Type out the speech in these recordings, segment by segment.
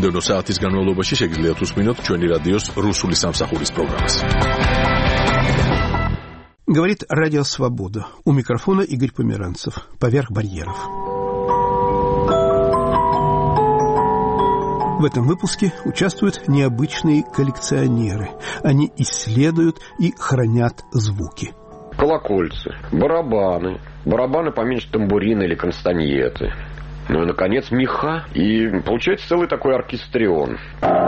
მომდევნო საათის განმავლობაში შეგიძლიათ უსმინოთ ჩვენი რადიოს რუსული სამსახურის პროგრამას. Говорит Радио Свобода. У микрофона Игорь Померанцев. Поверх барьеров. В этом выпуске участвуют необычные коллекционеры. Они исследуют и хранят звуки. Колокольцы, барабаны. Барабаны поменьше тамбурины или кастаньеты. Ну и, наконец, меха. И получается целый такой оркестрион.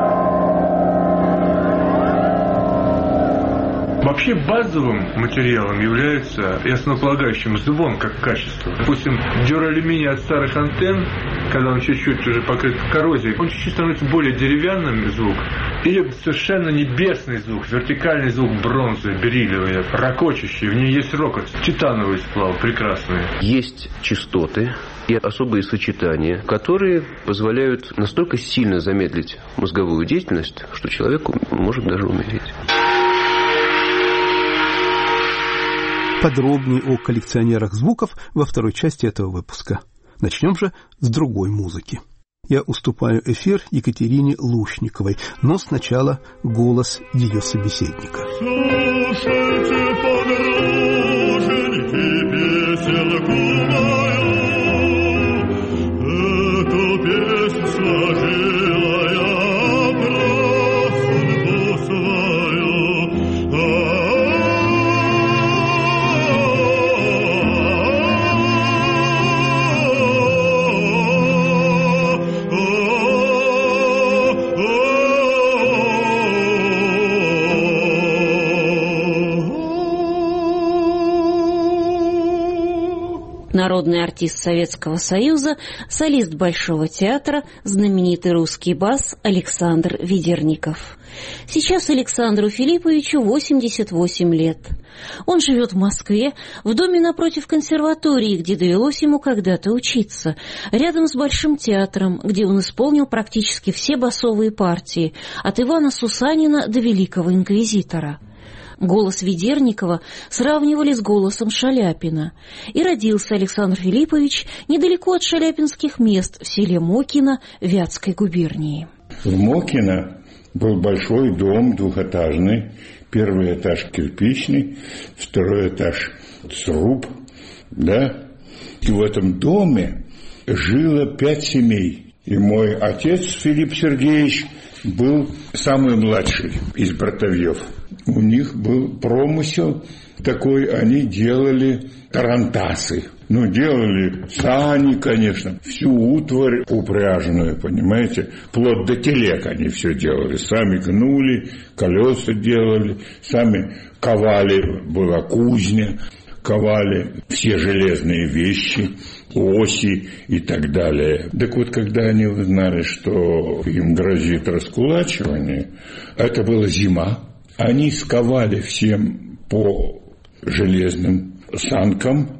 Вообще базовым материалом является и основополагающим звон как качество. Допустим, дюралюминий от старых антенн, когда он чуть-чуть уже покрыт коррозией, он чуть-чуть становится более деревянным звук. Или совершенно небесный звук, вертикальный звук бронзы, бериллиевый, ракочущий. В ней есть рокот, титановый сплав, прекрасный. Есть частоты и особые сочетания, которые позволяют настолько сильно замедлить мозговую деятельность, что человек может даже умереть. Подробнее о коллекционерах звуков во второй части этого выпуска. Начнем же с другой музыки. Я уступаю эфир Екатерине Лушниковой, но сначала голос ее собеседника. Слушайте, подруженьки, песенку мою, эту песню сложила я про судьбу свою. Народный артист Советского Союза, солист Большого театра, знаменитый русский бас Александр Ведерников. Сейчас Александру Филипповичу 88 лет. Он живет в Москве, в доме напротив консерватории, где довелось ему когда-то учиться, рядом с Большим театром, где он исполнил практически все басовые партии, от Ивана Сусанина до Великого инквизитора. Голос Ведерникова сравнивали с голосом Шаляпина. И родился Александр Филиппович недалеко от шаляпинских мест в селе Мокино Вятской губернии. В Мокино был большой дом двухэтажный. Первый этаж кирпичный, второй этаж сруб. Да? И в этом доме жило 5 семей. И мой отец Филипп Сергеевич был самый младший из братовьев. У них был промысел такой, они делали тарантасы. Ну, делали сани, конечно, всю утварь упряженную, понимаете, вплоть до телег они все делали. Сами гнули, колеса делали, сами ковали, была кузня, ковали все железные вещи, оси и так далее. Так вот, когда они узнали, что им грозит раскулачивание, это была зима, они сковали всем по железным санкам,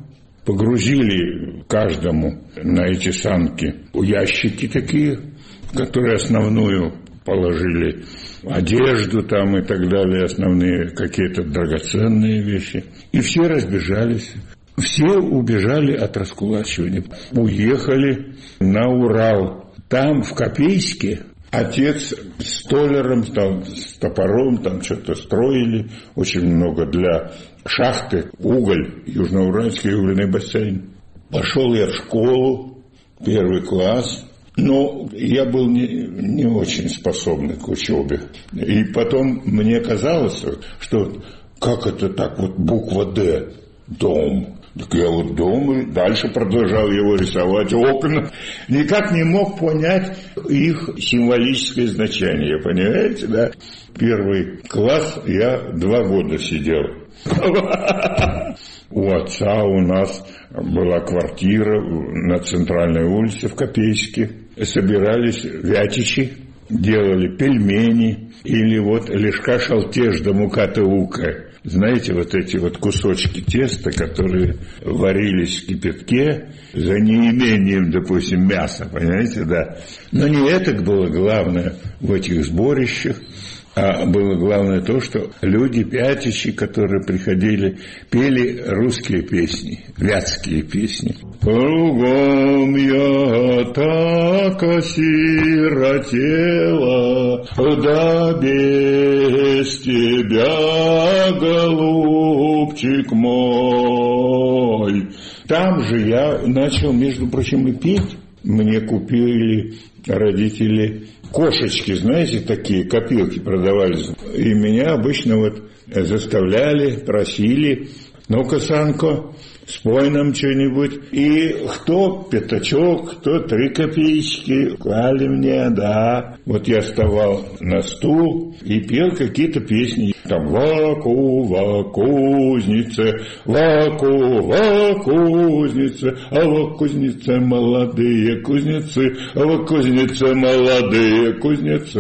погрузили каждому на эти санки ящики такие, которые основную положили одежду там и так далее, основные какие-то драгоценные вещи. И все разбежались. Все убежали от раскулачивания. Уехали на Урал. Там, в Копейске, отец столяром, там, с топором, там что-то строили. Очень много для шахты. Уголь, Южноуральский угольный бассейн. Пошел я в школу, 1 класс. Но я был не очень способный к учебе. И потом мне казалось, что как это так, вот буква «Д», дом. Так я вот дом, и дальше продолжал его рисовать, окна. Никак не мог понять их символическое значение, понимаете, да? 1 класс я 2 года сидел. У отца у нас была квартира на центральной улице в Копейске. Собирались вятичи, делали пельмени или вот лишка шалтеж да мука-то ука. Знаете, вот эти вот кусочки теста, которые варились в кипятке за неимением, допустим, мяса, понимаете, да. Но не это было главное в этих сборищах, А было главное то, что люди, пятищи, которые приходили, пели русские песни, вятские песни. Кругом я так осиротела, да без тебя, голубчик мой. Там же я начал, между прочим, и петь. Мне купили родители кошечки, знаете, такие копилки продавались. И меня обычно вот заставляли, просили: ну-ка, Санко, спой нам что-нибудь. И кто пятачок, кто 3 копеечки клали мне, да. Вот я вставал на стул и пел какие-то песни. Там «Ва кузнице, ва кузнице, а во кузнице молодые кузнецы, а во кузнице молодые кузнецы».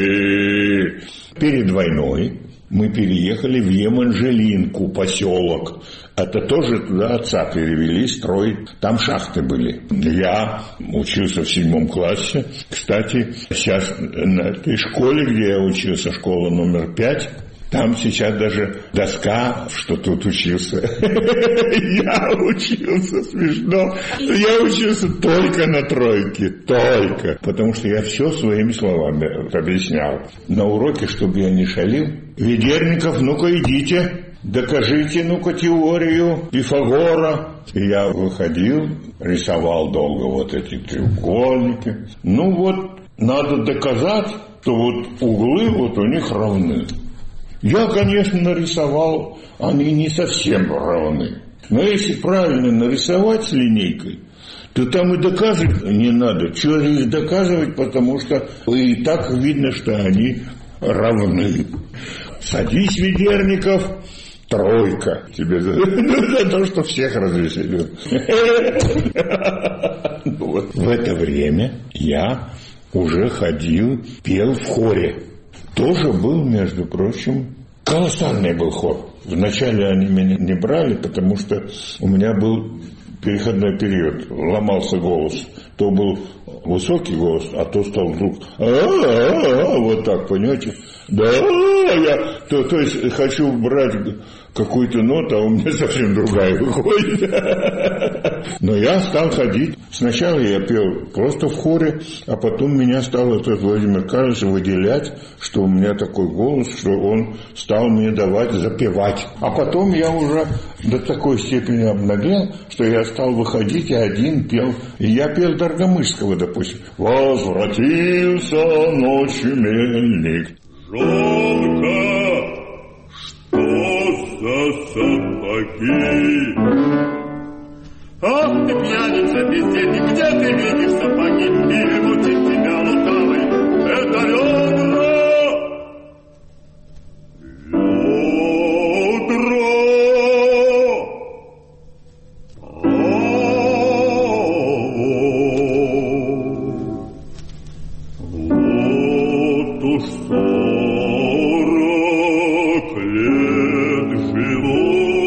Перед войной мы переехали в Еманжелинку, поселок. Это тоже туда отца перевели строить. Там шахты были. Я учился в 7 классе. Кстати, сейчас на этой школе, где я учился, школа номер 5, там сейчас даже доска, что тут учился. Я учился, смешно. Я учился только на 3, только. Потому что я все своими словами объяснял. На уроке, чтобы я не шалил: Ведерников, ну-ка идите, докажите, ну-ка, теорию Пифагора. И я выходил, рисовал долго вот эти треугольники. Ну вот, надо доказать, что вот углы вот у них равны. Я, конечно, нарисовал, они не совсем равны. Но если правильно нарисовать с линейкой, то там и доказывать не надо. Чего их доказывать, потому что и так видно, что они равны. Садись, Ведерников, 3 тебе за то, что всех развеселил. В это время я уже ходил, пел в хоре. Тоже был, между прочим, колоссальный был хор. Вначале они меня не брали, потому что у меня был переходной период, ломался голос. То был высокий голос, а то стал вдруг вот так, понимаете? Да, то есть хочу брать какую-то ноту, а у меня совсем другая выходит. Но я стал ходить. Сначала я пел просто в хоре, а потом меня стал этот Владимир Карлович выделять, что у меня такой голос, что он стал мне давать запевать. А потом я уже до такой степени обнаглел, что я стал выходить и один пел. И я пел Доргомышского, допустим. «Возвратился ночью мельник». Жалко, что за сапоги. Ах ты, пьяница, бездельник, где ты видишь сапоги? Или мутит тебя лукавый? Это ведро! Вот уж 40 лет живу.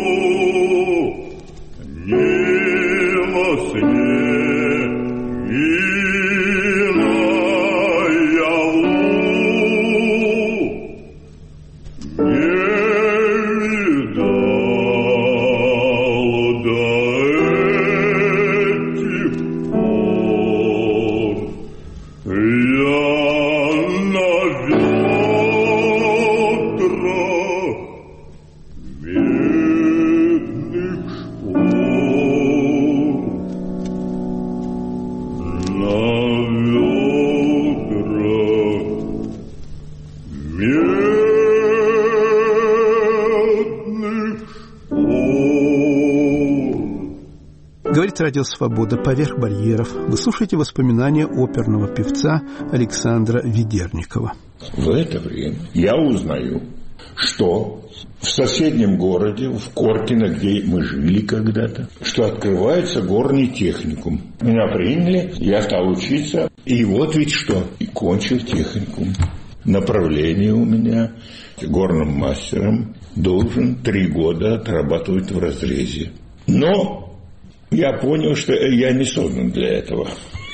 Говорит Радио Свобода. Поверх барьеров. Вы слушаете воспоминания оперного певца Александра Ведерникова. В это время я узнаю, что в соседнем городе, в Коркино, где мы жили когда-то, что открывается горный техникум. Меня приняли, я стал учиться, и вот ведь что, и кончил техникум. Направление у меня горным мастером, должен 3 года отрабатывать в разрезе. Но я понял, что я не создан для этого.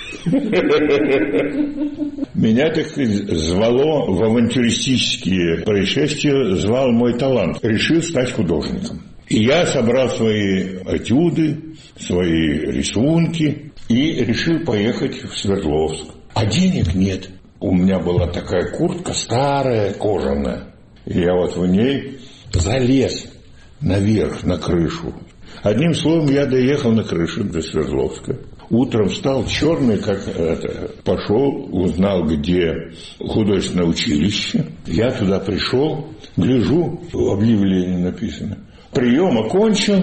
Меня, так сказать, звало в авантюристические происшествия, звал мой талант. Решил стать художником. И я собрал свои этюды, свои рисунки и решил поехать в Свердловск. А денег нет. У меня была такая куртка старая, кожаная. И я вот в ней залез наверх, на крышу. Одним словом, я доехал на крышу до Свердловска. Утром встал черный, как это, пошел, узнал, где художественное училище. Я туда пришел, гляжу, в объявлении написано: прием окончен,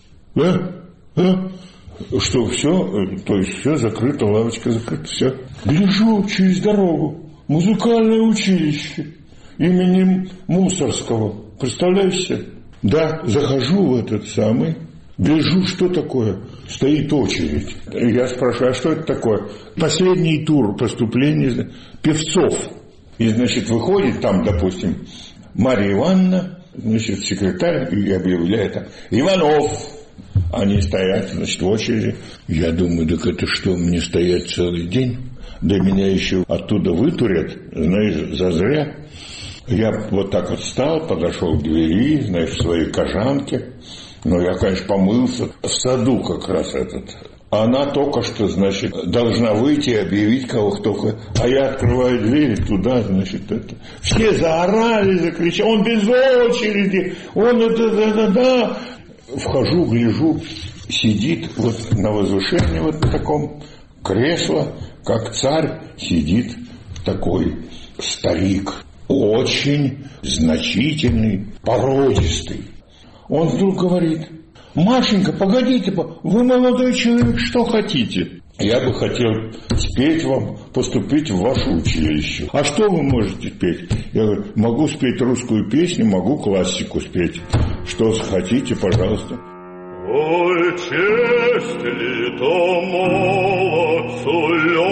что все, то есть все закрыто, лавочка закрыта, все. Гляжу через дорогу, музыкальное училище имени Мусорского, представляете? Да, захожу в этот самый, гляжу, что такое, стоит очередь. Я спрашиваю, а что это такое? Последний тур поступления певцов. И, значит, выходит там, допустим, Марья Ивановна, значит, секретарь, и объявляет: Иванов. Они стоят, значит, в очереди. Я думаю, так это что, мне стоять целый день? Да меня еще оттуда вытурят, знаешь, зазря. Я вот так вот встал, подошел к двери, знаешь, в своей кожанке. Но я, конечно, помылся в саду как раз этот. Она только что, значит, должна выйти и объявить кого кто. А я открываю дверь туда, значит, это. Все заорали, закричали: он без очереди, он это. Вхожу, гляжу, сидит вот на возвышении вот в таком кресло, как царь, сидит такой старик, очень значительный, породистый. Он вдруг говорит: Машенька, погодите, вы молодой человек, что хотите? Я бы хотел спеть вам, поступить в ваше училище. А что вы можете петь? Я говорю: могу спеть русскую песню, могу классику спеть. Что хотите, пожалуйста. Ой, честь ли то молодцу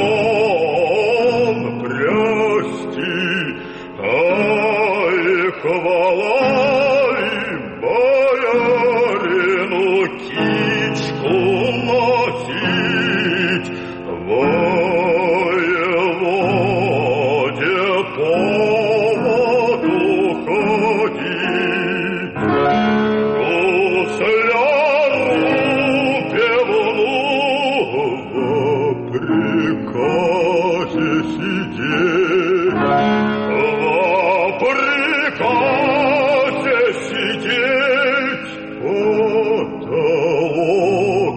лен прясти, ай, хвала и боярину кичку носить, воеводе поводу ходить, гусляру певну в приказе сидеть, в приказе сидеть, потолок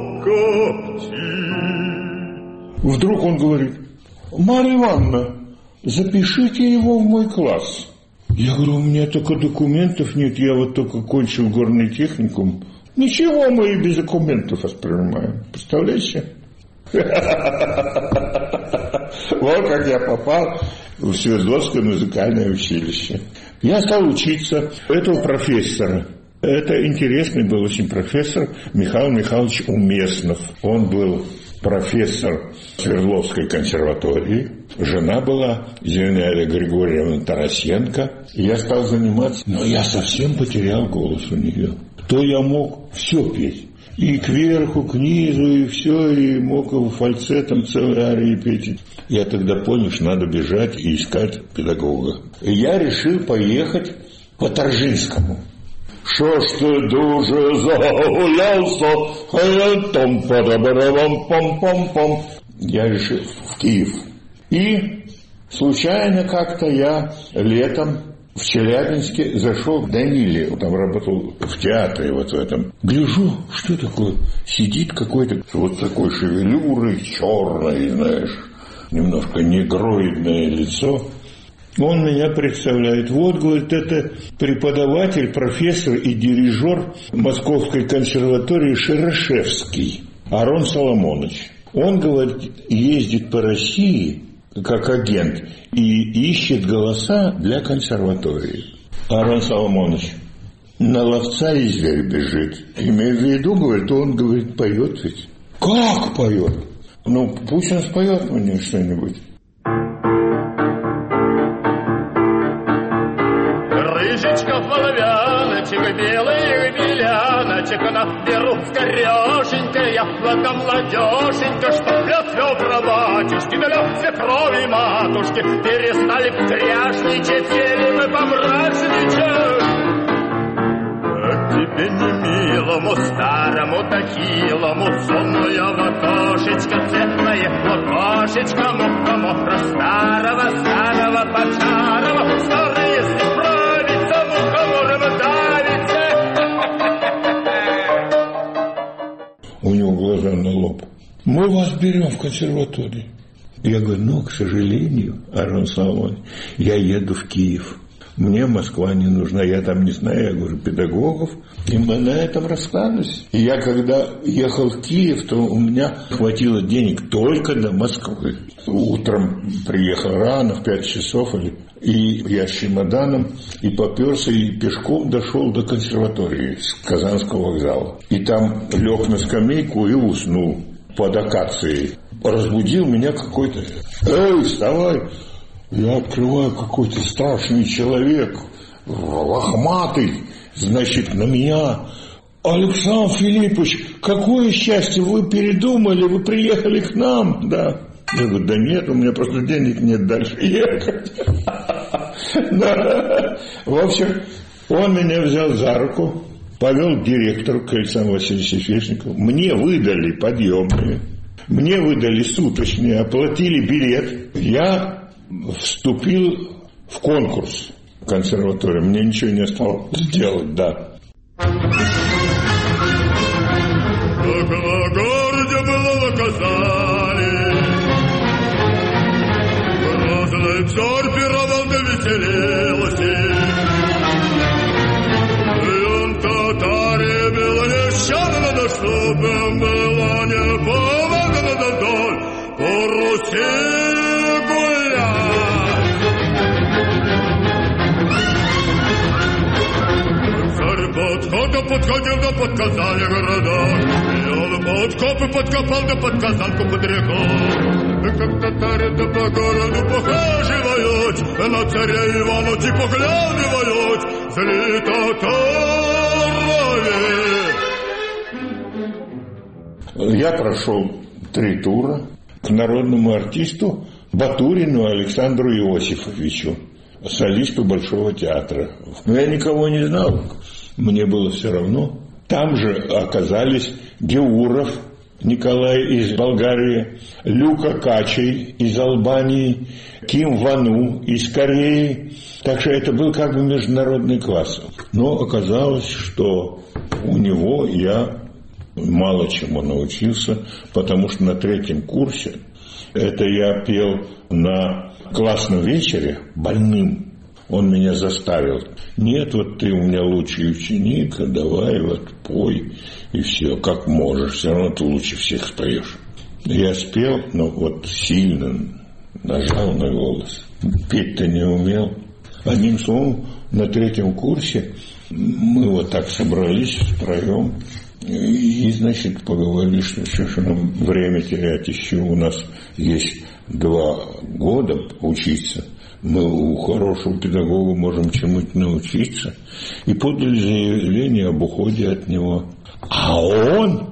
коптить. Вдруг он говорит: Марья Ивановна, запишите его в мой класс. Я говорю: у меня только документов нет, я вот только кончил горный техникум. Ничего, мы и без документов воспринимаем. Представляете? Вот как я попал в Свердловское музыкальное училище. Я стал учиться этого профессора. Это интересный был очень профессор Михаил Михайлович Умеснов. Он был профессор Свердловской консерватории. Жена была Зинаида Григорьевна Тарасенко. И я стал заниматься, но я совсем потерял голос у нее. То я мог все петь. И кверху, к низу, и все, и мог фальцетом целые арии петь. Я тогда понял, что надо бежать и искать педагога. И я решил поехать по Торжинскому. Что ж ты дуже загулялся, пам-пам-пам-пам. Я решил в Киев. И случайно как-то я летом в Челябинске зашел к Даниле, там работал в театре вот в этом. Гляжу, что такое? Сидит какой-то вот такой шевелюрой, черной, знаешь, немножко негроидное лицо. Он меня представляет. Вот, говорит, это преподаватель, профессор и дирижер Московской консерватории Шерешевский Арон Соломонович. Он, говорит, ездит по России как агент и ищет голоса для консерватории. Арон Соломонович на ловца и зверь бежит. Имею в виду, говорит, он, говорит, поет ведь. Как поет? Ну, пусть он споет мне что-нибудь. Рыжечка половяночек, белых беляночек, наберу скорешенько я в этом ладешенько, что пьет в дрова батюшки, да свекрови матушки перестали тряшничать, сели мы помрачничать. Тебе не милому, старому, да хилому, сонное лукошечко, цветное лукошечко, муха-муха, старого, поджарого, старый, если справится, мухомором давится. У него глаза на лоб. Мы вас берем в консерваторию. Я говорю, к сожалению, Арон Соломонович, я еду в Киев. Мне Москва не нужна, я там не знаю, я говорю, педагогов, и мы на этом расстались. И я когда ехал в Киев, то у меня хватило денег только до Москвы. Утром приехал рано, в 5 часов, и я с чемоданом, и попёрся, и пешком дошел до консерватории с Казанского вокзала. И там лег на скамейку и уснул под акацией. Разбудил меня какой-то, вставай! Я открываю, какой-то страшный человек, лохматый, значит, на меня. Александр Филиппович, какое счастье, вы передумали, вы приехали к нам, да. Я говорю, да нет, у меня просто денег нет дальше ехать. В общем, он меня взял за руку, повел к директору, к Александру Васильевичу Свешникову. Мне выдали подъемные, мне выдали суточные, оплатили билет. Я вступил в конкурс в консерваторию. Мне ничего не осталось сделать, да. Как на городе было наказали, грозный царь пировал да веселился. И он татаре было нещадно, да чтобы было не повадно доль по Руси. Подходил да подказали города, и он подкопы подкопал да под Казанку под реку. Как татары да по городу похаживают, на царя Ивана и поглядывают, зли татарове. Я прошел 3 тура к народному артисту Батурину Александру Иосифовичу, солисту Большого театра. Но я никого не знал. Мне было все равно. Там же оказались Геуров Николай из Болгарии, Люка Качей из Албании, Ким Вану из Кореи. Так что это был как бы международный класс. Но оказалось, что у него я мало чему научился, потому что на 3-м курсе, это я пел на классном вечере больным. Он меня заставил. Нет, вот ты у меня лучший ученик, давай вот пой, и все, как можешь, все равно ты лучше всех споешь. Я спел, но вот сильно нажал на голос. Петь-то не умел. Одним словом, на 3-м курсе мы вот так собрались втроем, и, значит, поговорили, что нам время терять еще. У нас есть 2 года учиться. Мы у хорошего педагога можем чему-то научиться. И подали заявление об уходе от него. А он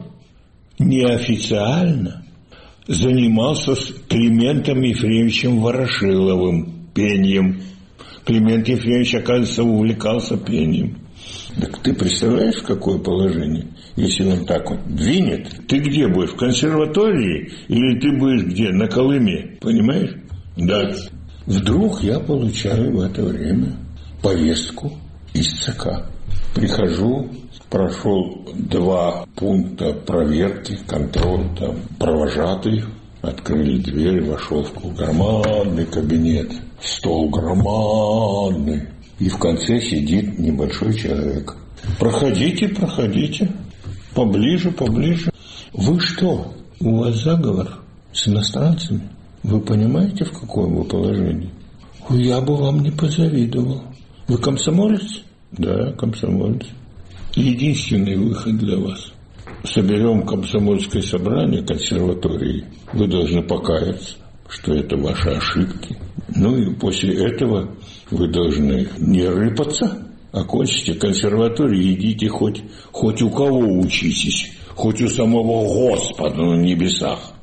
неофициально занимался с Климентом Ефремовичем Ворошиловым пением. Климент Ефремович, оказывается, увлекался пением. Так ты представляешь, в какое положение? Если он так вот двинет, ты где будешь? В консерватории? Или ты будешь где? На Колыме? Понимаешь? Да. Вдруг я получаю в это время повестку из ЦК. Прихожу, прошел 2 пункта проверки, контроль, там, провожатый. Открыли дверь, вошел в громадный кабинет. Стол громадный. И в конце сидит небольшой человек. Проходите, проходите. Поближе, поближе. Вы что, у вас заговор с иностранцами? Вы понимаете, в каком вы положении? Я бы вам не позавидовал. Вы комсомолец? Да, комсомолец. Единственный выход для вас. Соберем комсомольское собрание консерватории. Вы должны покаяться, что это ваши ошибки. Ну и после этого вы должны не рыпаться. Окончите консерваторию, идите хоть у кого учитесь. Хоть у самого Господа на небесах.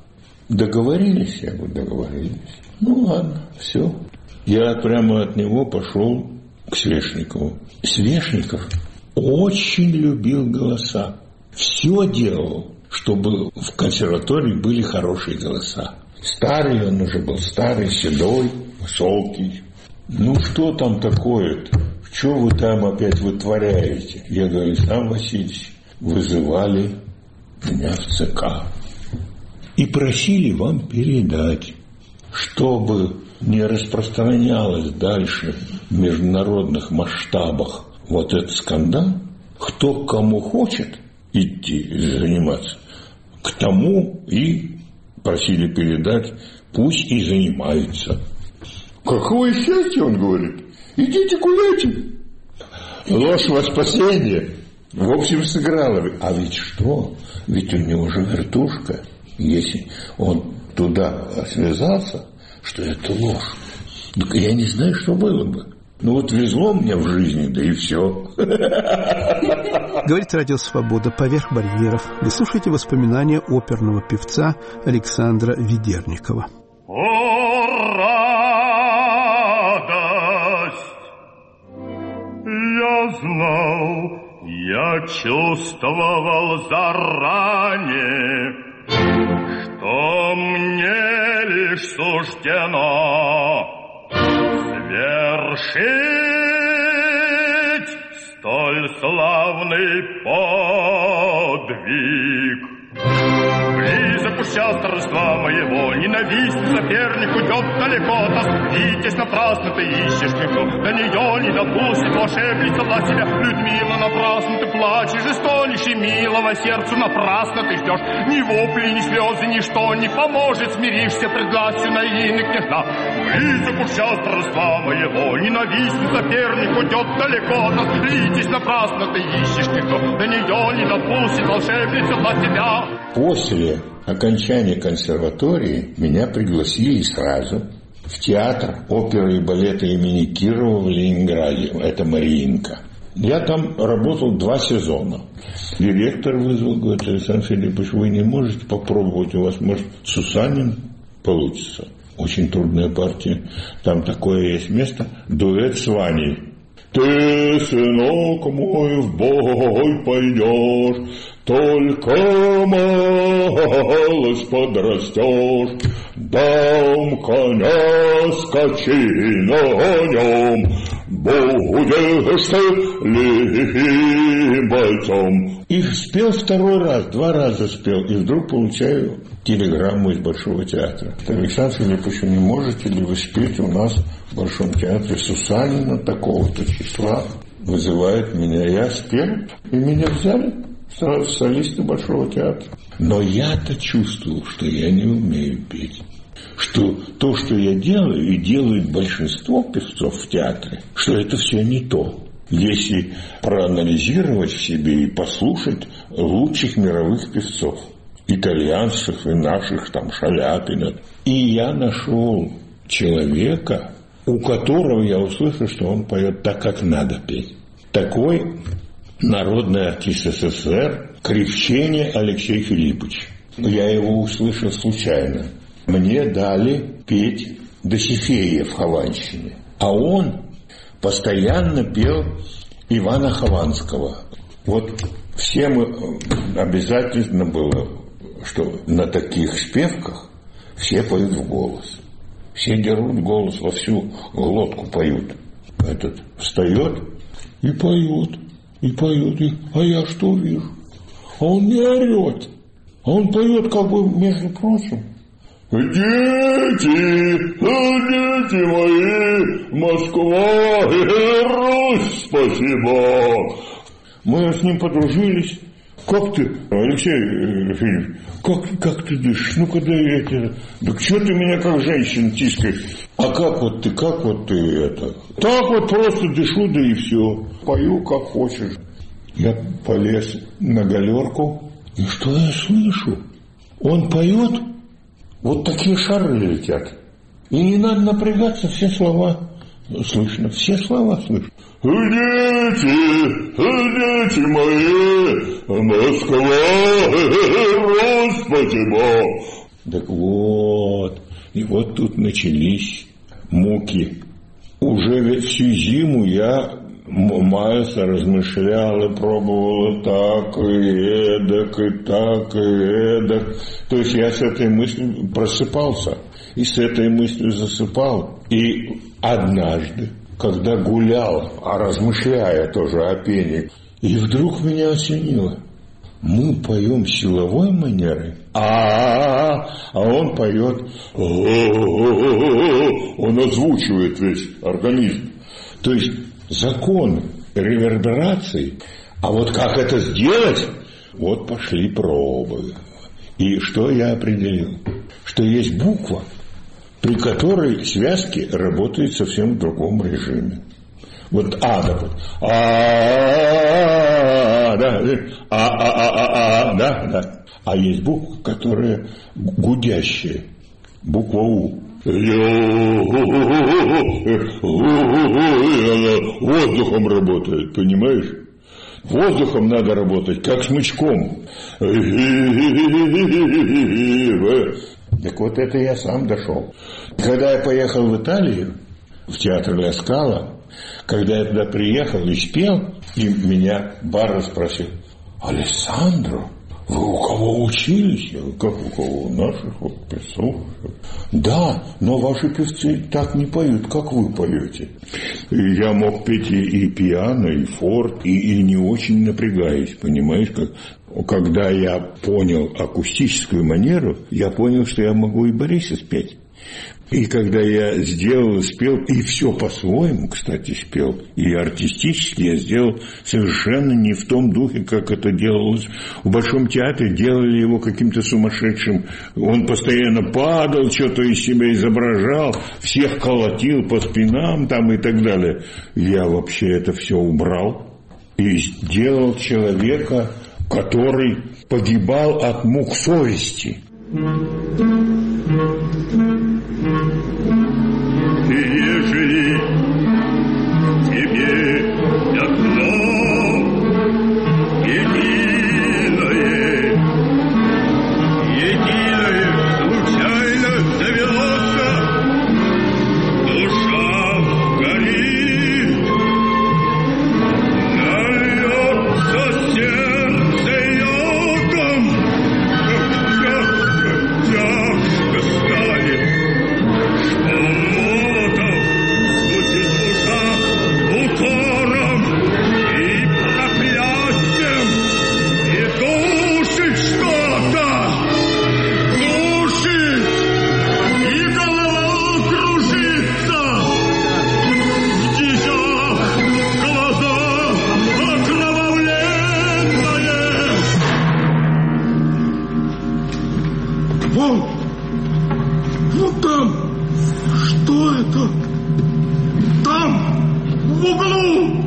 Договорились? Я говорю, договорились. Ну ладно, все. Я прямо от него пошел к Свешникову. Свешников очень любил голоса. Все делал, чтобы в консерватории были хорошие голоса. Старый он уже был, старый, седой, высокий. Ну что там такое-то? Что вы там опять вытворяете? Я говорю, Александр Васильевич, вызывали меня в ЦК и просили вам передать, чтобы не распространялось дальше в международных масштабах вот этот скандал, кто к кому хочет идти заниматься, к тому и просили передать, пусть и занимаются. Какое счастье, он говорит, идите гуляйте. Ложь во спасение. В общем, сыграла. А ведь что? Ведь у него же вертушка. Если он туда связался, что это ложь, так я не знаю, что было бы. Ну вот везло мне в жизни, да и все. Говорит Радио Свобода поверх барьеров. Вы слушаете воспоминания оперного певца Александра Ведерникова. О, радость! Я знал, я чувствовал заранее, что мне лишь суждено совершить столь славный подвиг. Близок уж час торжества моего, ненавистный соперник уйдет далеко. Тоскитесь, напрасно ты ищешь никто, до нее не допустит волшебница власть тебя. Людмила, напрасно ты плачешь, и стонешь, и милого сердцу напрасно ты ждешь. Ни вопли, ни слезы, ничто не поможет, смиришься пред властью наины княжна. Близок уж час торжества моего, ненавистный соперник уйдет далеко. Тоскитесь, напрасно ты ищешь никто, до нее не допустит волшебница власть тебя. После окончания консерватории меня пригласили сразу в театр оперы и балета имени Кирова в Ленинграде. Это Мариинка. Я там работал 2 сезона. Директор вызвал, говорит, Александр Филиппович, вы не можете попробовать, у вас, может, Сусанин получится. Очень трудная партия. Там такое есть место. Дуэт с Ваней. Ты, сынок мой, в бой пойдешь, только малость подрастешь, дам коня, скачи на нем, будешь ты лихим бойцом. И спел 2 раза, 2 раза спел, и вдруг получаю телеграмму из Большого театра. Александр Филиппович, не можете ли вы спеть у нас в Большом театре Сусанина такого-то числа? Вызывает меня, я спел, и меня взяли сразу в солисты Большого театра. Но я-то чувствовал, что я не умею петь. Что то, что я делаю, и делает большинство певцов в театре, что это все не то. Если проанализировать в себе и послушать лучших мировых певцов, итальянских и наших, там, Шаляпина. И я нашел человека, у которого я услышал, что он поет так, как надо петь. Такой народный артист СССР Кривчене Алексей Филиппович. Я его услышал случайно. Мне дали петь Досифея в Хованщине. А он постоянно пел Ивана Хованского. Вот всем обязательно было, что на таких спевках все поют в голос. Все дерут голос, во всю глотку поют. Этот встает и поет, и поет. А я что вижу? А он не орет. А он поет, как бы, между прочим. Дети мои, Москва и Русь, спасибо. Мы с ним подружились. Как ты, Алексей Филиппович, как ты дышишь? Ну-ка, дай это. Так что ты меня как женщина тискаешь? А как вот ты это? Так вот просто дышу, да и все. Пою, как хочешь. Я полез на галерку. И что я слышу? Он поет, вот такие шары летят. И не надо напрягаться, все слова слышно. Все слова слышно. Дети мои, Москва, Русь, спасибо. Так вот, и вот тут начались муки. Уже ведь всю зиму я маялся, размышлял и пробовал так, и эдак, и так, и эдак. То есть я с этой мыслью просыпался, и с этой мыслью засыпал. И однажды, когда гулял, размышляя тоже о пении, и вдруг меня осенило. Мы поем силовой манерой, а он поет, он озвучивает весь организм. То есть закон реверберации. А вот как это сделать? Вот пошли пробы. И что я определил? Что есть буква, при которой связки работают совсем в другом режиме. Вот да. А есть буква, которая гудящая. Буква У. Воздухом работает, понимаешь? Воздухом надо работать, как смычком. Так вот это я сам дошел. Когда я поехал в Италию, в театр Ля Скала, когда я туда приехал и спел, и меня Барра спросил: Алессандро, вы у кого учились? Я говорю: как у кого? У наших вот певцов. Да, но ваши певцы так не поют, как вы поете. И я мог петь и пиано, и форт, и не очень напрягаясь, понимаешь, как... Когда я понял акустическую манеру, я понял, что я могу и Бориса спеть. И когда я сделал, спел, и все по-своему, кстати, спел, и артистически я сделал совершенно не в том духе, как это делалось в Большом театре, делали его каким-то сумасшедшим, он постоянно падал, что-то из себя изображал, всех колотил по спинам там и так далее. Я вообще это все убрал и сделал человека, который погибал от мук совести. И ежели тебе одно единое случайно завелось, душа горит, нальется сердце йодом, тяжко станет. Вот там. Что это? Там, в углу.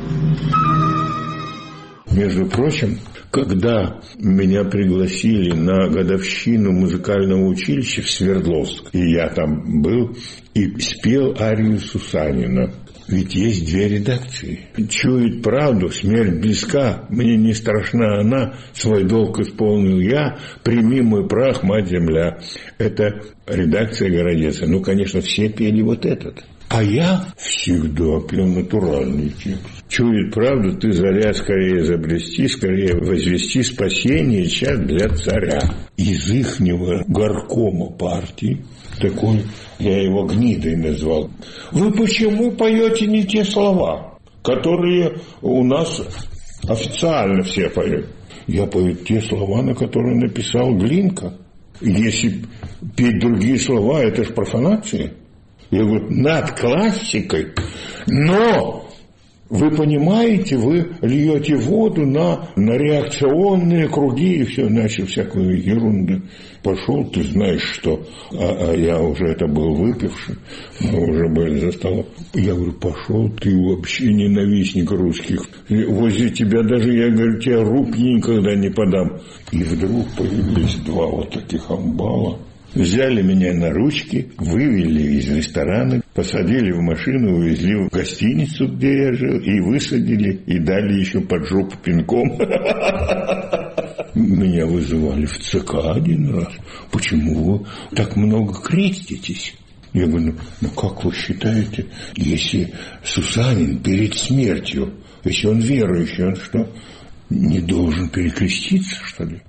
Между прочим, когда меня пригласили на годовщину музыкального училища в Свердловск, и я там был и спел арию Сусанина. Ведь есть две редакции. Чует правду, смерть близка, мне не страшна она, свой долг исполнил я, прими мой прах, мать земля. Это редакция Городеца. Ну, конечно, все пели вот этот. А я всегда пел натуральный текст. Чует правду, ты, заря, скорее изобрести, скорее возвести спасение, час для царя. Из ихнего горкома партии, такой, я его гнидой назвал. Вы почему поете не те слова, которые у нас официально все поют? Я пою те слова, на которые написал Глинка. Если петь другие слова, это же профанация. Я говорю, над классикой, но вы понимаете, вы льете воду на реакционные круги и все, начал всякую ерунду. Пошел, ты знаешь что, а я уже это был выпивший, мы уже были за столом. Я говорю, пошел, ты вообще ненавистник русских. Возле тебя даже, я говорю, тебе руки никогда не подам. И вдруг появились два вот таких амбала. Взяли меня на ручки, вывели из ресторана, посадили в машину, увезли в гостиницу, где я жил, и высадили, и дали еще под жопу пинком. Меня вызывали в ЦК один раз. Почему вы так много креститесь? Я говорю, ну как вы считаете, если Сусанин перед смертью, если он верующий, он что, не должен перекреститься, что ли?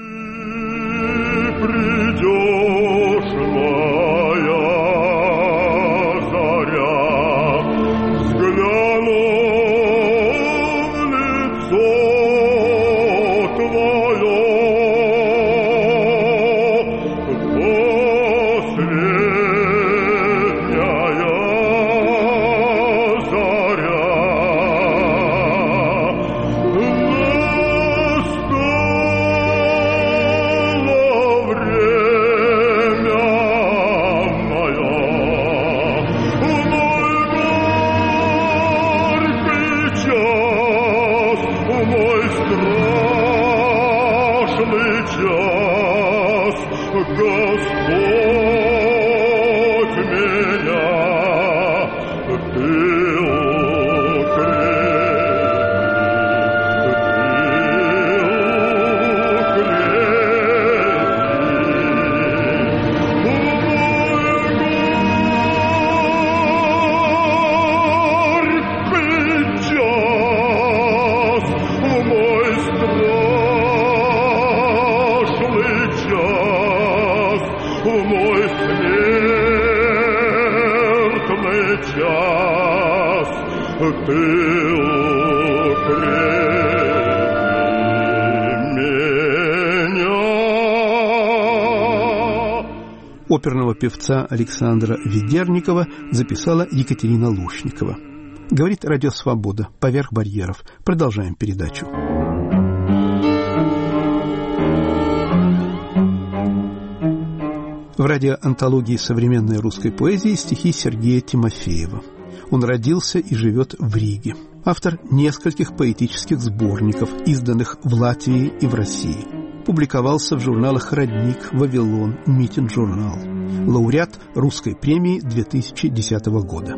Оперного певца Александра Ведерникова записала Екатерина Лушникова. Говорит Радио Свобода, поверх барьеров. Продолжаем передачу. В радиоантологии современной русской поэзии стихи Сергея Тимофеева. Он родился и живет в Риге. Автор нескольких поэтических сборников, изданных в Латвии и в России. Публиковался в журналах «Родник», «Вавилон», «Митинг-журнал». Лауреат русской премии 2010 года.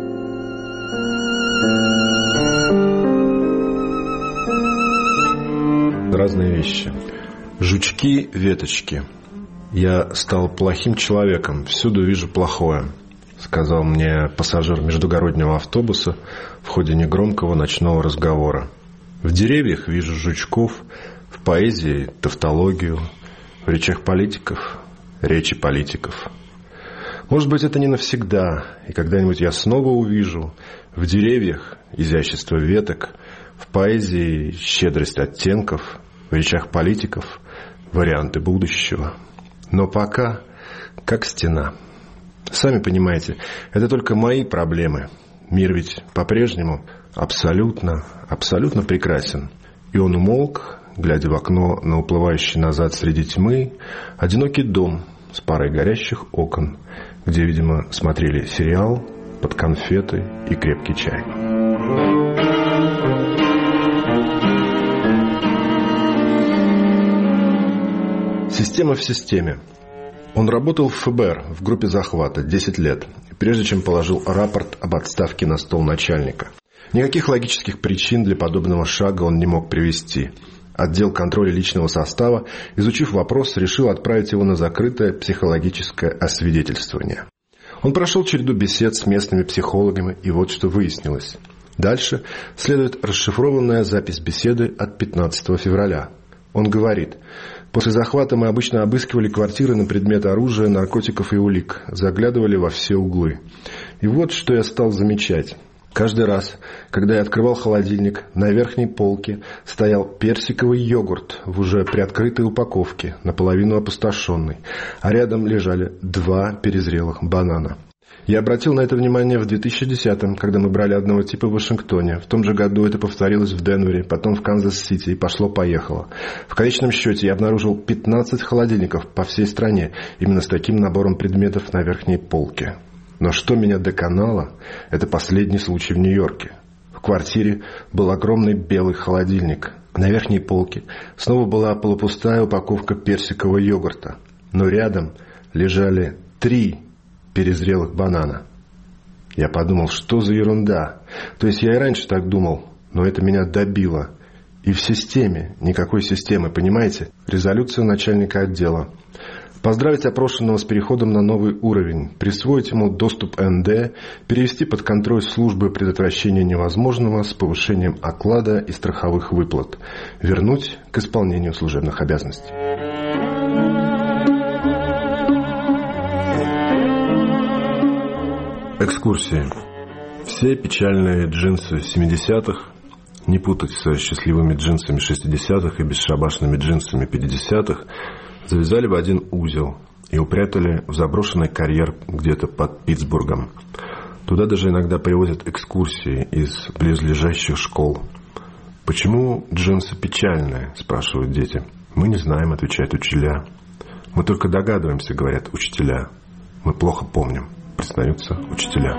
Разные вещи. Жучки, веточки. Я стал плохим человеком, всюду вижу плохое, сказал мне пассажир междугороднего автобуса в ходе негромкого ночного разговора. В деревьях вижу жучков, в поэзии тавтологию, в речах политиков речи политиков. Может быть, это не навсегда, и когда-нибудь я снова увижу в деревьях изящество веток, в поэзии щедрость оттенков, в речах политиков варианты будущего. Но пока как стена. Сами понимаете, это только мои проблемы. Мир ведь по-прежнему абсолютно прекрасен. И он умолк, глядя в окно на уплывающий назад среди тьмы одинокий дом с парой горящих окон, где, видимо, смотрели сериал под конфеты и крепкий чай. Система в системе. Он работал в ФБР в группе захвата 10 лет, прежде чем положил рапорт об отставке на стол начальника. Никаких логических причин для подобного шага он не мог привести. Отдел контроля личного состава, изучив вопрос, решил отправить его на закрытое психологическое освидетельствование. Он прошел череду бесед с местными психологами, и вот что выяснилось. Дальше следует расшифрованная запись беседы от 15 февраля. Он говорит: «После захвата мы обычно обыскивали квартиры на предмет оружия, наркотиков и улик, заглядывали во все углы. И вот что я стал замечать. Каждый раз, когда я открывал холодильник, на верхней полке стоял персиковый йогурт в уже приоткрытой упаковке, наполовину опустошенный, а рядом лежали 2 перезрелых банана. Я обратил на это внимание в 2010-м, когда мы брали одного типа в Вашингтоне. В том же году это повторилось в Денвере, потом в Канзас-Сити, и пошло-поехало. В конечном счете я обнаружил 15 холодильников по всей стране, именно с таким набором предметов на верхней полке. Но что меня доконало, это последний случай в Нью-Йорке. В квартире был огромный белый холодильник. На верхней полке снова была полупустая упаковка персикового йогурта. Но рядом лежали 3 перезрелых банана. Я подумал, что за ерунда. То есть я и раньше так думал, но это меня добило. И в системе. Никакой системы, понимаете? Резолюция начальника отдела. Поздравить опрошенного с переходом на новый уровень, присвоить ему доступ НД, перевести под контроль службы предотвращения невозможного с повышением оклада и страховых выплат, вернуть к исполнению служебных обязанностей. Экскурсии. Все печальные джинсы 70-х, не путать со счастливыми джинсами 60-х и бесшабашными джинсами 50-х, завязали в один узел и упрятали в заброшенный карьер где-то под Питтсбургом. Туда даже иногда привозят экскурсии из близлежащих школ. «Почему джинсы печальные?» – спрашивают дети. «Мы не знаем», – отвечают учителя. «Мы только догадываемся», – говорят учителя. «Мы плохо помним», – признаются учителя.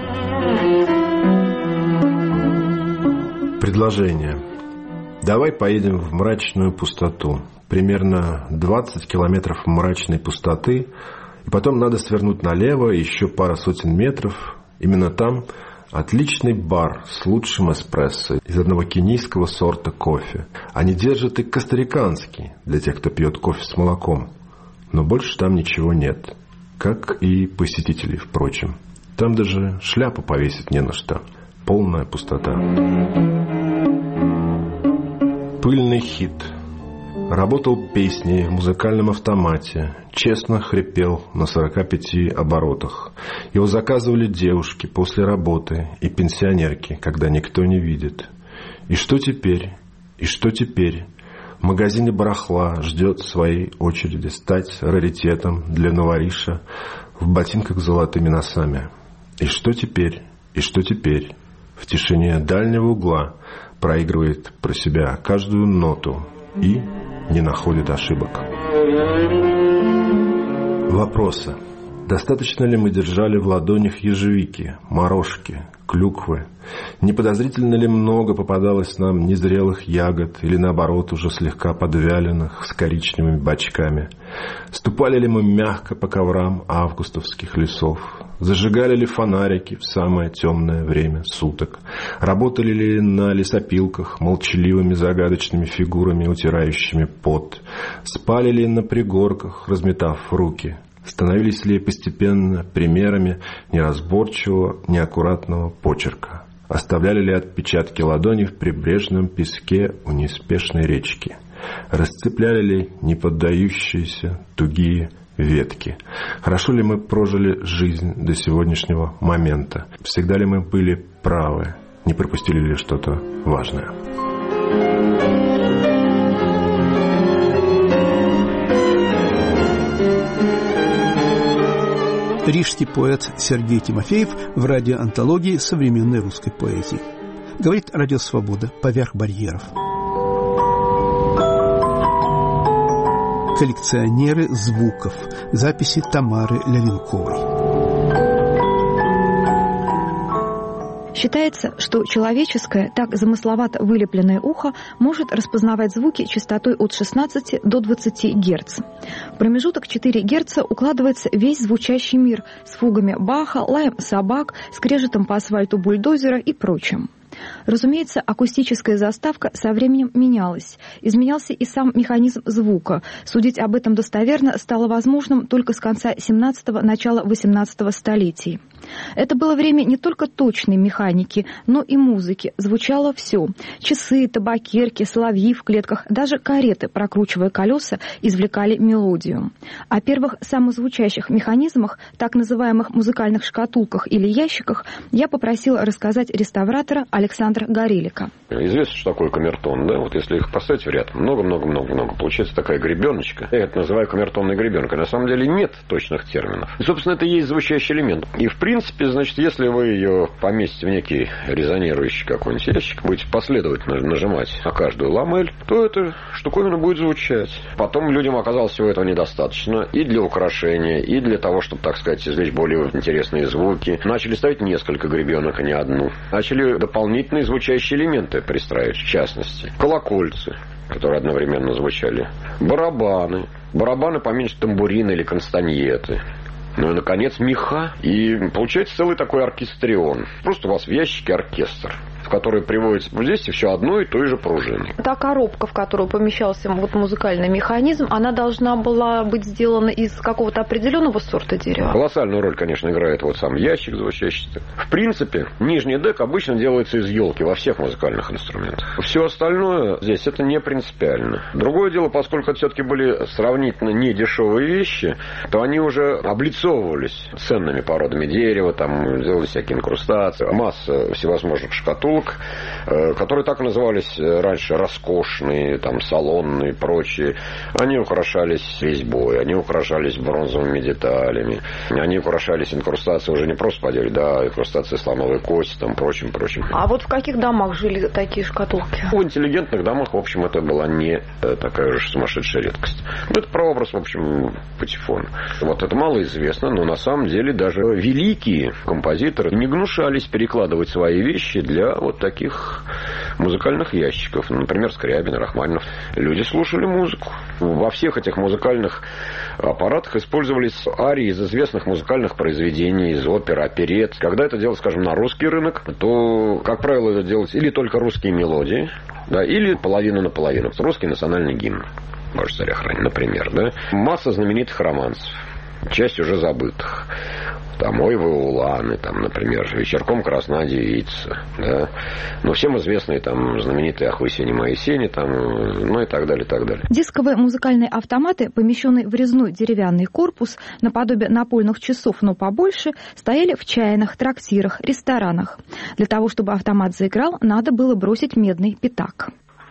Предложение. Давай поедем в мрачную пустоту. Примерно 20 километров мрачной пустоты. И потом надо свернуть налево, еще пара сотен метров. Именно там отличный бар с лучшим эспрессо из одного кенийского сорта кофе. Они держат и костариканский, для тех, кто пьет кофе с молоком. Но больше там ничего нет. Как и посетителей, впрочем. Там даже шляпу повесить не на что. Полная пустота. Пыльный хит. Работал песней в музыкальном автомате. Честно хрипел на 45 оборотах. Его заказывали девушки после работы и пенсионерки, когда никто не видит. И что теперь? И что теперь? В магазине барахла ждет своей очереди стать раритетом для новориша в ботинках с золотыми носами. И что теперь? И что теперь? В тишине дальнего угла проигрывает про себя каждую ноту и не находит ошибок. Вопросы. Достаточно ли мы держали в ладонях ежевики, морожки, клюквы? Не подозрительно ли много попадалось нам незрелых ягод или, наоборот, уже слегка подвяленных с коричневыми бочками? Ступали ли мы мягко по коврам августовских лесов? Зажигали ли фонарики в самое темное время суток? Работали ли на лесопилках молчаливыми загадочными фигурами, утирающими пот? Спали ли на пригорках, разметав руки? Становились ли постепенно примерами неразборчивого, неаккуратного почерка? Оставляли ли отпечатки ладоней в прибрежном песке у неспешной речки? Расцепляли ли неподдающиеся тугие ветки? Хорошо ли мы прожили жизнь до сегодняшнего момента? Всегда ли мы были правы? Не пропустили ли что-то важное? Рижский поэт Сергей Тимофеев в радиоантологии современной русской поэзии. Говорит Радио Свобода «Поверх барьеров». Коллекционеры звуков. Записи Тамары Лявинковой. Считается, что человеческое, так замысловато вылепленное ухо может распознавать звуки частотой от 16 до 20 Гц. В промежуток 4 Гц укладывается весь звучащий мир с фугами Баха, лаем собак, скрежетом по асфальту бульдозера и прочим. Разумеется, акустическая заставка со временем менялась. Изменялся и сам механизм звука. Судить об этом достоверно стало возможным только с конца 17-го, начала 18-го столетий. Это было время не только точной механики, но и музыки. Звучало все. Часы, табакерки, соловьи в клетках, даже кареты, прокручивая колеса, извлекали мелодию. О первых самозвучащих механизмах, так называемых музыкальных шкатулках или ящиках, я попросила рассказать реставратора Александра Горелика. Известно, что такое камертон, да? Вот если их поставить в ряд, много-много-много-много, получается такая гребеночка. Я это называю камертонной гребенкой. На самом деле нет точных терминов. И, собственно, это и есть звучащий элемент. И, в принципе, значит, если вы ее поместите в некий резонирующий какой-нибудь ящик, будете последовательно нажимать на каждую ламель, то эта штуковина будет звучать. Потом людям оказалось всего этого недостаточно и для украшения, и для того, чтобы, так сказать, извлечь более интересные звуки. Начали ставить несколько гребенок, а не одну. Начали дополнительные звучащие элементы пристраивать, в частности. Колокольцы, которые одновременно звучали. Барабаны. Барабаны поменьше тамбурины или кастаньеты. Ну и, наконец, меха. И получается целый такой оркестрион. Просто у вас в ящике оркестр. в которой приводится в действие все одной и той же пружиной. Та коробка, в которую помещался вот музыкальный механизм, она должна была быть сделана из какого-то определенного сорта дерева? Колоссальную роль, конечно, играет вот сам ящик звучащийся. В принципе, нижний дек обычно делается из елки во всех музыкальных инструментах. Все остальное здесь это не принципиально. Другое дело, поскольку это все-таки были сравнительно недешевые вещи, то они уже облицовывались ценными породами дерева, там делали всякие инкрустации, масса всевозможных шкатулок, которые так и назывались раньше роскошные, там салонные и прочие. Они украшались резьбой, они украшались бронзовыми деталями, они украшались инкрустацией уже не просто по дереву, да, инкрустация слоновой кости, там прочим. А вот в каких домах жили такие шкатулки? В интеллигентных домах, в общем, это была не такая же сумасшедшая редкость. Это прообраз, в общем, патефона. Вот это мало известно, но на самом деле даже великие композиторы не гнушались перекладывать свои вещи для вот таких музыкальных ящиков. Например, Скрябин, Рахманинов. Люди слушали музыку. Во всех этих музыкальных аппаратах использовались арии из известных музыкальных произведений, из опер, оперет. Когда это делать, скажем, на русский рынок, то, как правило, это делать или только русские мелодии, да, или половина на половину. Русский национальный гимн. Боже, царя храни, например, да. Масса знаменитых романсов, часть уже забытых. Там «Ой, вы уланы», там, например, «Вечерком красна девица», да. Но всем известные там знаменитые «Ах, вы сени, мои сени», там, ну и так далее, и так далее. Дисковые музыкальные автоматы, помещенные в резной деревянный корпус, наподобие напольных часов, но побольше, стояли в чайных, трактирах, ресторанах. Для того, чтобы автомат заиграл, надо было бросить медный пятак.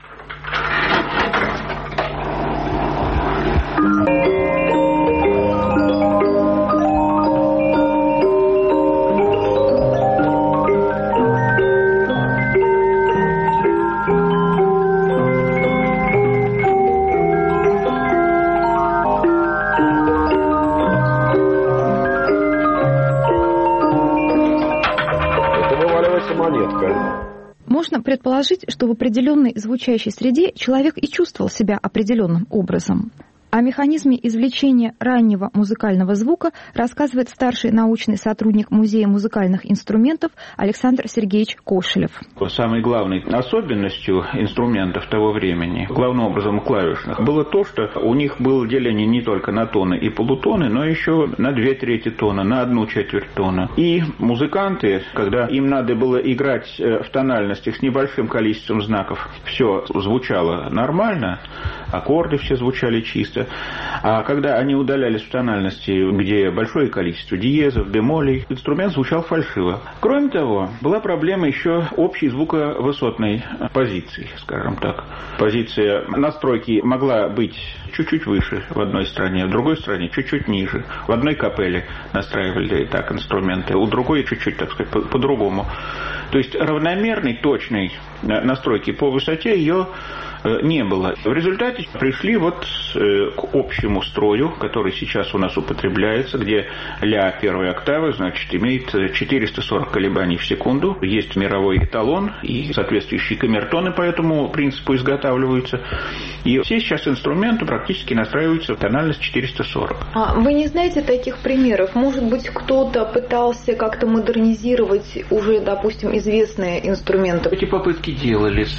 Можно предположить, что в определенной звучащей среде человек и чувствовал себя определенным образом. О механизме извлечения раннего музыкального звука рассказывает старший научный сотрудник Музея музыкальных инструментов Александр Сергеевич Кошелев. Самой главной особенностью инструментов того времени, главным образом клавишных, было то, что у них было деление не только на тоны и полутоны, но еще на 2/3 тона, на 1/4 тона. И музыканты, когда им надо было играть в тональностях с небольшим количеством знаков, все звучало нормально, аккорды все звучали чисто. А когда они удалялись в тональности, где большое количество диезов, бемолей, инструмент звучал фальшиво. Кроме того, была проблема еще общей звуковысотной позиции, скажем так. Позиция настройки могла быть чуть-чуть выше в одной стране, в другой стране чуть-чуть ниже. В одной капелле настраивали так инструменты, у другой чуть-чуть, так сказать, по-другому. То есть равномерной, точной настройки по высоте ее не было. В результате пришли вот к общему строю, который сейчас у нас употребляется, где ля первой октавы, значит, имеет 440 колебаний в секунду. Есть мировой эталон, и соответствующие камертоны по этому принципу изготавливаются. И все сейчас инструменты практически настраиваются в тональность 440. А вы не знаете таких примеров? Может быть, кто-то пытался как-то модернизировать уже, допустим, известные инструменты? Эти попытки делаются.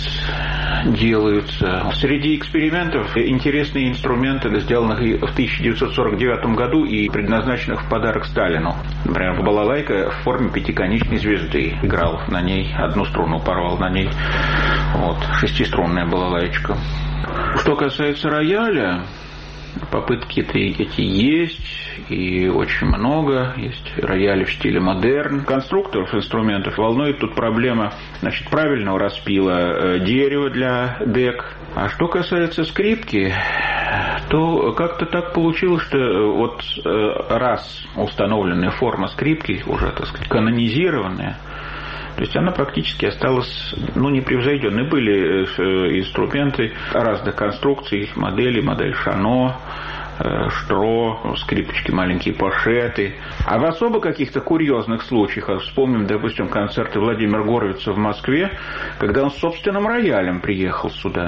Среди экспериментов интересные инструменты, сделанных в 1949 году и предназначенных в подарок Сталину. Например, балалайка в форме пятиконечной звезды. Играл на ней, одну струну порвал на ней. Вот, шестиструнная балалайка. Что касается рояля, попытки эти есть, и очень много. Есть рояли в стиле модерн. Конструкторов инструментов волнует тут проблема, значит, правильного распила дерева для дек. А что касается скрипки, то как-то так получилось, что вот раз установленная форма скрипки, уже, так сказать, канонизированная, то есть она практически осталась, непревзойденной. Были инструменты разных конструкций, модель Шано, Штро, скрипочки, маленькие пошеты. А в особо каких-то курьезных случаях, вспомним, допустим, концерты Владимира Горовица в Москве, когда он с собственным роялем приехал сюда.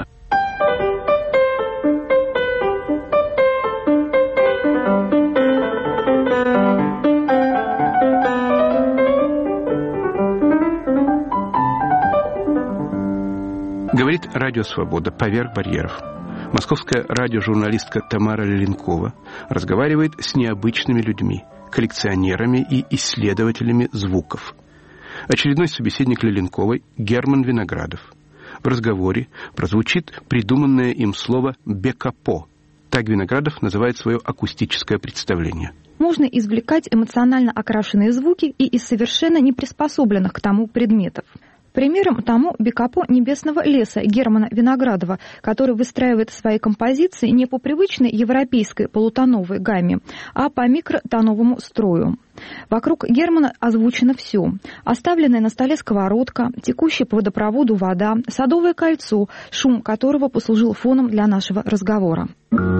Говорит Радио Свобода «Поверх барьеров». Московская радиожурналистка Тамара Леленкова разговаривает с необычными людьми, коллекционерами и исследователями звуков. Очередной собеседник Леленковой – Герман Виноградов. В разговоре прозвучит придуманное им слово «бекапо». Так Виноградов называет свое акустическое представление. Можно извлекать эмоционально окрашенные звуки и из совершенно неприспособленных к тому предметов. Примером тому бекапо «Небесного леса» Германа Виноградова, который выстраивает свои композиции не по привычной европейской полутоновой гамме, а по микротоновому строю. Вокруг Германа озвучено все. Оставленная на столе сковородка, текущая по водопроводу вода, садовое кольцо, шум которого послужил фоном для нашего разговора.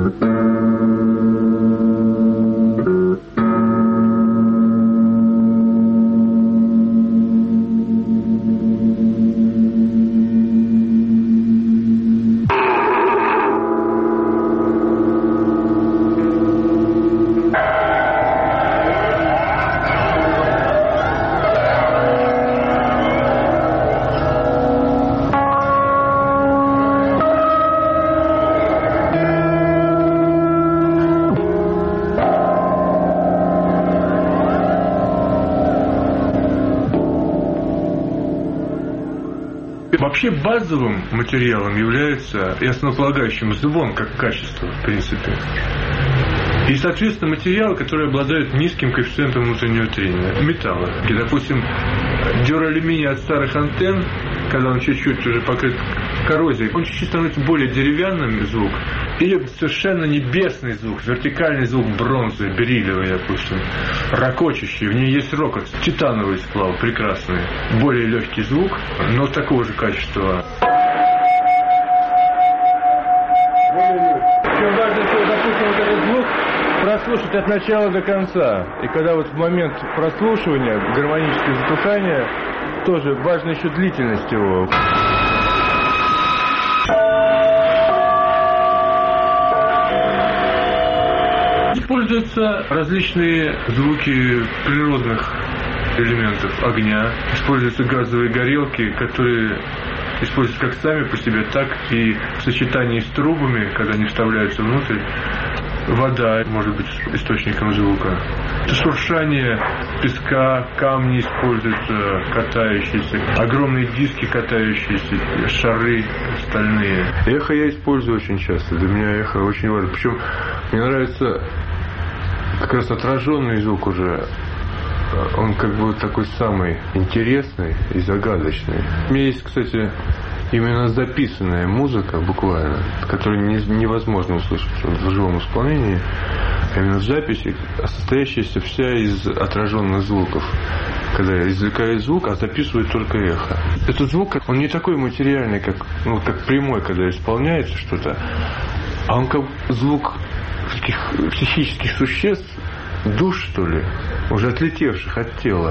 Вообще базовым материалом является и основополагающим звон как качество, в принципе. И, соответственно, материалы, которые обладают низким коэффициентом внутреннего трения. Металлы. И, допустим, дюралюминий от старых антенн, когда он чуть-чуть уже покрыт коррозией, он чуть-чуть становится более деревянным звук. Или совершенно небесный звук, вертикальный звук бронзы, бериллиевый, допустим, ракочущий, в ней есть рокот, титановый сплав, прекрасный, более легкий звук, но такого же качества. Очень важно, что, допустим, вот этот звук прослушать от начала до конца. И когда вот в момент прослушивания, гармонического затухания, тоже важна еще длительность его. Используются различные звуки природных элементов огня, используются газовые горелки, которые используются как сами по себе, так и в сочетании с трубами, когда они вставляются внутрь. Вода может быть источником звука. Шуршание песка, камни используются, катающиеся, огромные диски катающиеся, шары стальные. Эхо я использую очень часто, для меня эхо очень важно. Причем мне нравится как раз отраженный звук уже. Он как бы такой самый интересный и загадочный. У меня есть, кстати, именно записанная музыка, буквально, которую невозможно услышать в живом исполнении, а именно в записи, состоящаяся вся из отраженных звуков. Когда я извлекаю звук, а записываю только эхо. Этот звук, он не такой материальный, как прямой, когда исполняется что-то, а он как звук таких психических существ, душ, что ли, уже отлетевших от тела.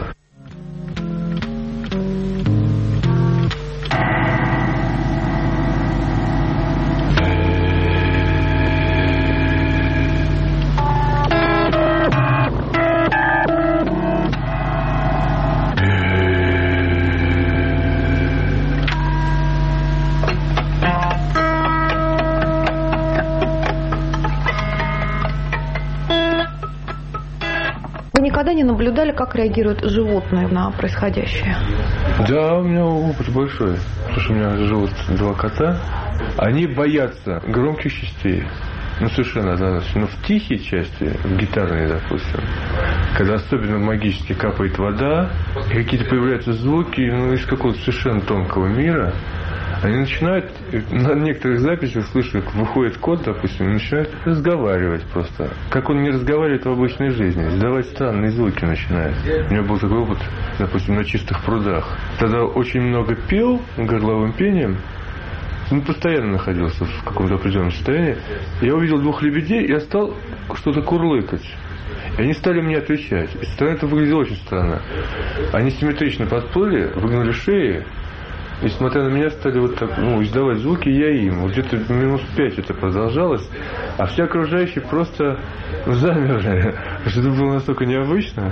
Никогда не наблюдали, как реагируют животные на происходящее? Да, у меня опыт большой. Потому что у меня живут 2 кота. Они боятся громких частей. Совершенно однозначно. Но в тихой части, в гитарной, допустим, когда особенно магически капает вода, и какие-то появляются звуки из какого-то совершенно тонкого мира, они начинают, на некоторых записях слышу, как выходит кот, допустим, и начинает разговаривать просто. Как он не разговаривает в обычной жизни, издавать странные звуки начинает. У меня был такой опыт, допустим, на чистых прудах. Тогда очень много пел горловым пением, постоянно находился в каком-то определенном состоянии. Я увидел 2 лебедей, и я стал что-то курлыкать. И они стали мне отвечать. И это выглядело очень странно. Они симметрично подплыли, выгнули шеи, и, смотря на меня, стали вот так, издавать звуки, я им. Вот где-то минут 5 это продолжалось, а все окружающие просто замерли. Потому что это было настолько необычно.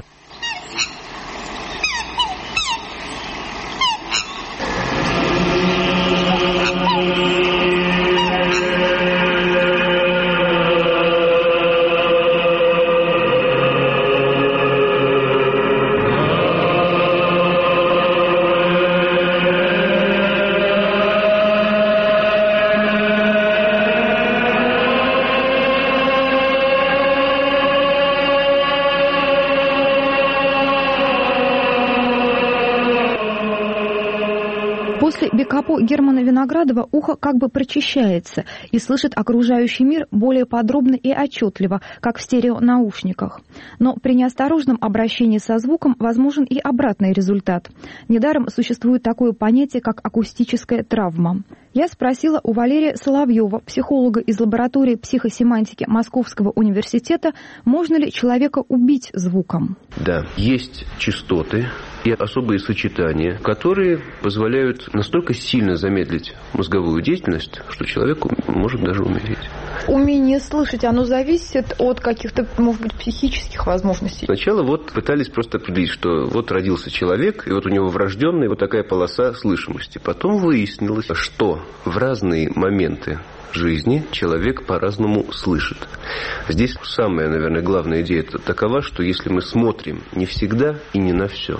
После бекапо Германа Виноградова ухо как бы прочищается и слышит окружающий мир более подробно и отчетливо, как в стереонаушниках. Но при неосторожном обращении со звуком возможен и обратный результат. Недаром существует такое понятие, как акустическая травма. Я спросила у Валерия Соловьева, психолога из лаборатории психосемантики Московского университета, можно ли человека убить звуком. Да, есть частоты и особые сочетания, которые позволяют настолько сильно замедлить мозговую деятельность, что человек может даже умереть. Умение слышать, оно зависит от каких-то, может быть, психических возможностей? Сначала пытались просто определить, что родился человек, и у него врожденная такая полоса слышимости. Потом выяснилось, что в разные моменты жизни человек по-разному слышит. Здесь самая, наверное, главная идея такова, что если мы смотрим не всегда и не на все,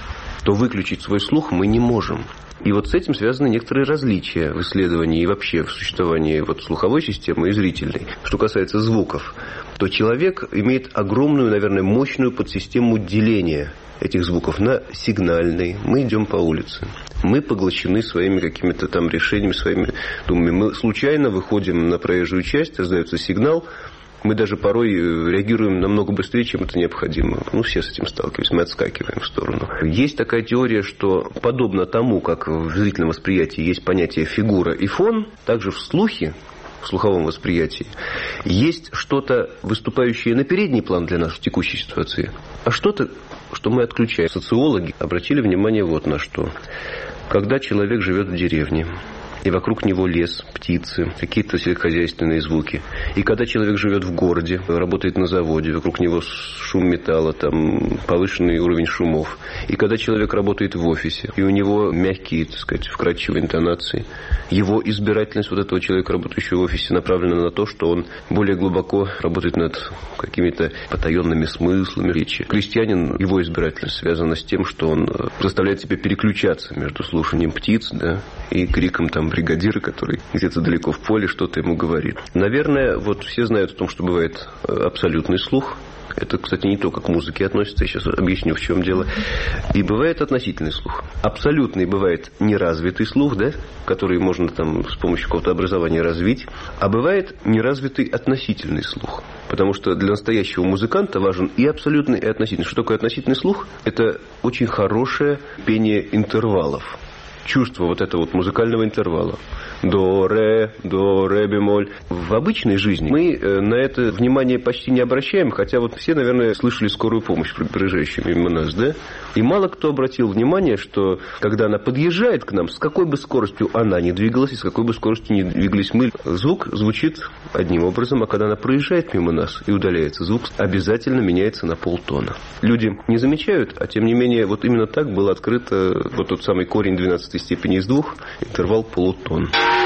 то выключить свой слух мы не можем. И с этим связаны некоторые различия в исследовании и вообще в существовании слуховой системы и зрительной. Что касается звуков, то человек имеет огромную, наверное, мощную подсистему деления этих звуков на сигнальные. Мы идем по улице. Мы поглощены своими какими-то там решениями, своими думами. Мы случайно выходим на проезжую часть, раздается сигнал. Мы даже порой реагируем намного быстрее, чем это необходимо. Все с этим сталкиваются, мы отскакиваем в сторону. Есть такая теория, что подобно тому, как в зрительном восприятии есть понятие фигура и фон, также в слухе, в слуховом восприятии, есть что-то, выступающее на передний план для нас в текущей ситуации, а что-то, что мы отключаем. Социологи обратили внимание на что. Когда человек живет в деревне, и вокруг него лес, птицы, какие-то сельскохозяйственные звуки. И когда человек живет в городе, работает на заводе, вокруг него шум металла, там повышенный уровень шумов. И когда человек работает в офисе, и у него мягкие, вкрадчивые интонации, его избирательность этого человека, работающего в офисе, направлена на то, что он более глубоко работает над какими-то потаенными смыслами речи. Крестьянин, его избирательность связана с тем, что он заставляет себя переключаться между слушанием птиц, и криком бригадира, который где-то далеко в поле что-то ему говорит. Наверное, все знают о том, что бывает абсолютный слух. Это, кстати, не то, как к музыке относится. Я сейчас объясню, в чем дело. И бывает относительный слух. Абсолютный бывает неразвитый слух, который можно с помощью какого-то образования развить. А бывает неразвитый относительный слух. Потому что для настоящего музыканта важен и абсолютный, и относительный. Что такое относительный слух? Это очень хорошее пение интервалов. Чувство этого музыкального интервала. До, ре, бемоль. В обычной жизни мы на это внимание почти не обращаем, хотя все, наверное, слышали скорую помощь, проезжающую мимо нас, И мало кто обратил внимание, что когда она подъезжает к нам, с какой бы скоростью она ни двигалась, и с какой бы скоростью ни двигались мы, звук звучит одним образом, а когда она проезжает мимо нас и удаляется, звук обязательно меняется на полтона. Люди не замечают, а тем не менее, именно так было открыто тот самый корень 12 степени из 2, интервал полутон.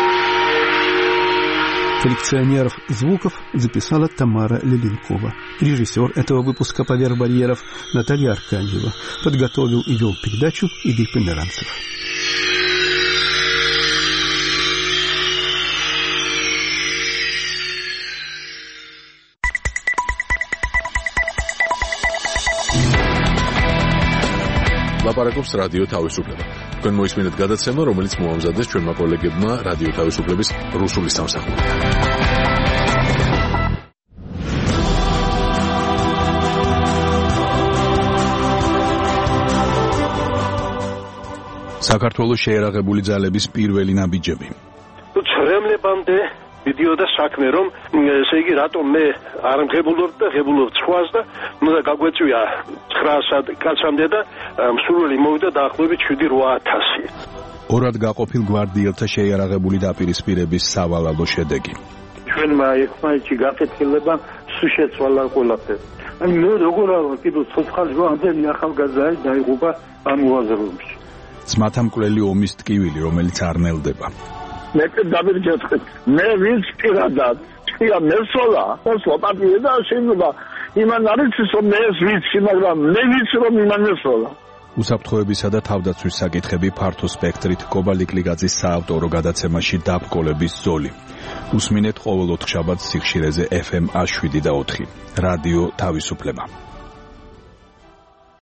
Коллекционеров звуков записала Тамара Леленкова. Режиссер этого выпуска «Поверх барьеров» Наталья Арканьева. Подготовил и вел передачу Игорь Померанцев. ლაპარაკობს რადიო თავისუფლება. თქვენ მოისმინეთ გადაცემა, რომელიც მოამზადეს ჩვენმა კოლეგებმა რადიო თავისუფლების რუსული სამსახურიდან. საქართველოს შეერაღებული ძალების პირველი ნაბიჯები. ცრემლებამდე მიდიოდა საქმე, რომ ესე იგი რატომ მე არ მღებულობ და ღებულობ სხვას და უნდა გაგვეწვია 900 კაცამდე და მსურველი მოვიდა დაახლოებით 7-8000. ორად გაყოფილ გვარდიელთა შეიარაღებული დაპირისპირების სავალალო შედეგი. ჩვენმა ერთმანეთში გაკეთილება სულ შეცვალა ყველაფერი. მე როგორ არის კიდევ ცოცხალი ამდენი ახალგაზრდა დაიღუპა ამ უაზროებში. ძმათამკვლელი ომის ტკივილი, რომელიც არ ნელდება. მე დავირჯეთქეთ. მე ვინც პირადად თქვია მესოლა, სლოპატიე და შეიძლება იმან არის რომ მე ვიცი, მაგრამ მე ვიცი რომ იმან მესოლა. უსაფრთხოებისა და თავდაცვის საკითხები ფართო სპექტრით კობალიკლიგაძის საავტორო გადაცემაში დაბრკოლების ზოლი. უსმინეთ ყოველ ოთხშაბათს სიხშირეზე FM 107 და 4. რადიო თავისუფლება.